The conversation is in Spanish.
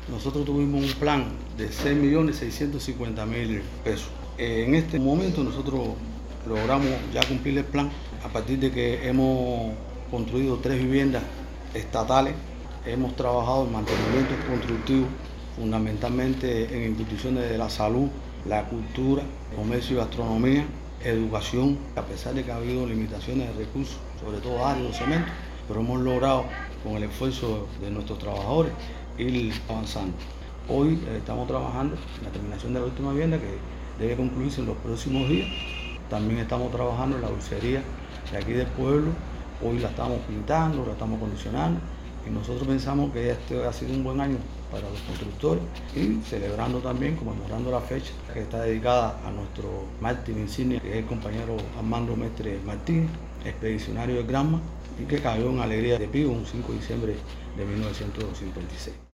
Nosotros tuvimos un plan de 6.650.000 pesos. En este momento nosotros logramos ya cumplir el plan a partir de que hemos construido 3 viviendas estatales. Hemos trabajado en mantenimiento constructivo, fundamentalmente en instituciones de la salud, la cultura, comercio y gastronomía, educación, a pesar de que ha habido limitaciones de recursos, sobre todo áridos, cemento, pero hemos logrado con el esfuerzo de nuestros trabajadores ir avanzando. Hoy estamos trabajando en la terminación de la última vivienda que debe concluirse en los próximos días. También estamos trabajando en la dulcería de aquí del pueblo. Hoy la estamos pintando, la estamos acondicionando y nosotros pensamos que este ha sido un buen año para los constructores y celebrando también, conmemorando la fecha que está dedicada a nuestro mártir insignia, que es el compañero Armando Mestre Martínez, expedicionario del Granma, y que cayó en Alegría de Pío un 5 de diciembre de 1956.